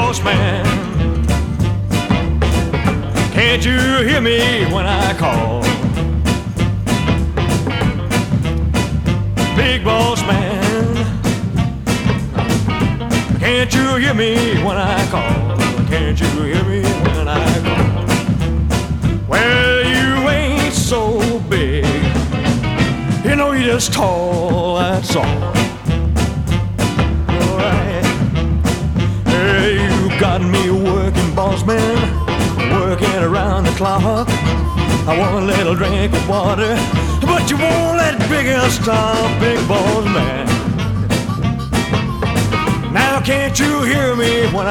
boss man. Can't you hear me when I call? Big boss man, can't you hear me when I call? Can't you hear me when I call? Well, you ain't so big, you know you're just tall, that's all. Alright, hey, you got me working, boss man, working around the clock. I want a little drink of water, but you won't let bigger stop, big boss man. Now can't you hear me when